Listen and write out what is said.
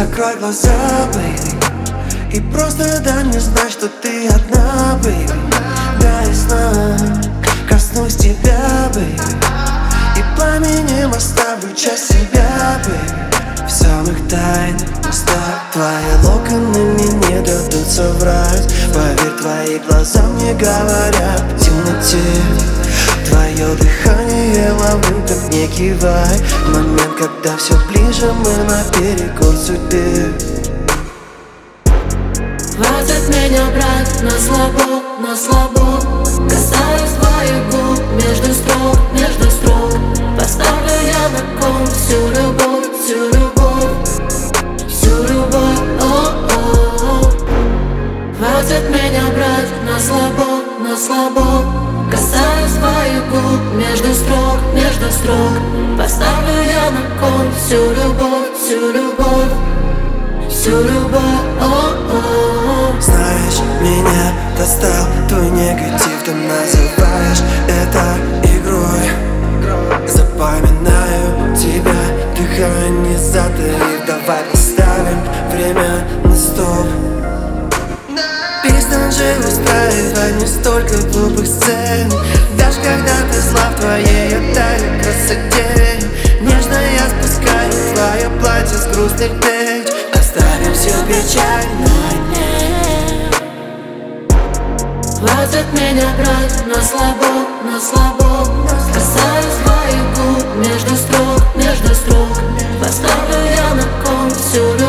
Закрой глаза, baby, и просто дай мне знать, что ты одна, baby. Дай знак, коснусь тебя, baby, и пламенем оставлю часть себя, baby. В самых тайных местах твои локоны мне не дадут соврать. Поверь, твои глаза мне говорят в темноте. Твое дыхание ловлю, как некий вайб. Момент, когда все ближе, мы наперекор судьбе. Хватит меня брать на слабо, на слабо. Касаюсь твоих губ между строк. Поставлю я на кон всю любовь, всю любовь, всю любовь, о-о-о. Хватит меня брать на слабо, на слабо. Касаюсь твоих губ между строк. Поставлю я на кон всю любовь, всю любовь, всю любовь, о-о-о. Знаешь, меня достал твой негатив. Ты называешь это игрой. Запоминаю тебя, дыхание затаив. Давай поставим время на стоп. Перестань же устраивать не столько глупых сцен. Даже когда ты зла, в твоей отдали красоте. Нежно я спускаю твое платье с грустных плеч. Оставим все печаль на дне. Хватит меня брать на слабо, на слабо. Касаюсь твоих губ между строк. Поставлю я на кон всю любовь.